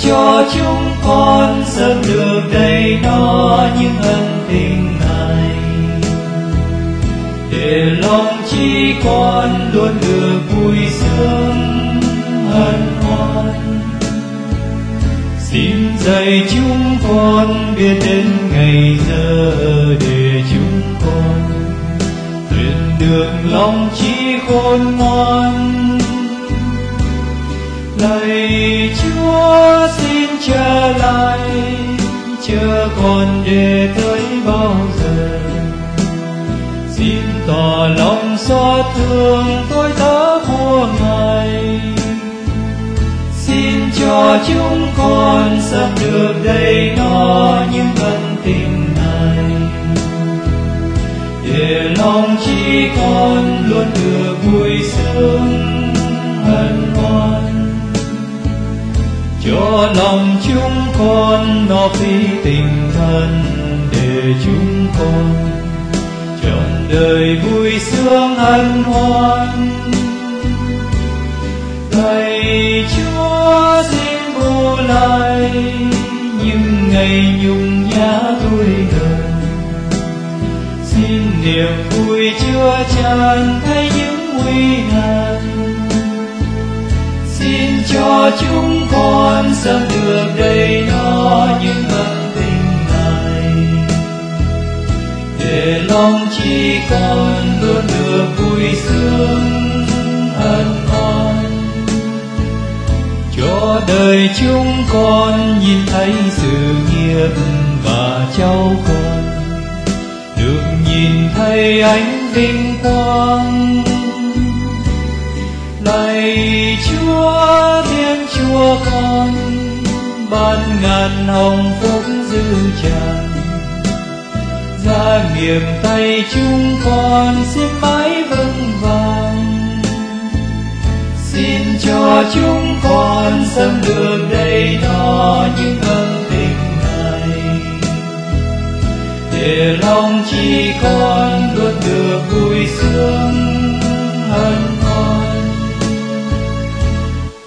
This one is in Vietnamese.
cho chúng con sớm được đầy no những ân tình Ngài, để lòng chi con luôn được vui sướng hân hoan. Xin dạy chúng con biết đến ngày giờ, để chúng con tuyển đường lòng chi khôn ngoan. Lạy Chúa xin trở lại, chờ con để tới bao giờ. Xin tỏ lòng xót thương tôi tớ của Ngài. Xin cho chúng con sớm được đầy no những ân tình Ngài, để lòng chi con luôn được vui sướng hân hoan. Cho lòng chúng con nó phi tình thân, để chúng con trọn đời vui sướng hân hoan. Lạy Chúa xin bù lại những ngày nhung nhã tuổi đời. Xin niềm vui chứa chan thay những nguy nan. Xin cho chúng con sớm được đầy no những ân tình Ngài, để lòng chi con luôn được vui sướng hân hoan. Cho đời chúng con nhìn thấy sự nghiệp và cháu con được nhìn thấy ánh vinh quang. Lạy Chúa Thiên Chúa con, ban ngàn hồng phúc dư tràn. Ra nghiệp tay chúng con xin mãi vững vàng. Xin cho chúng con sớm được đầy no những ân tình Ngài, để lòng chi con luôn được vui sướng hân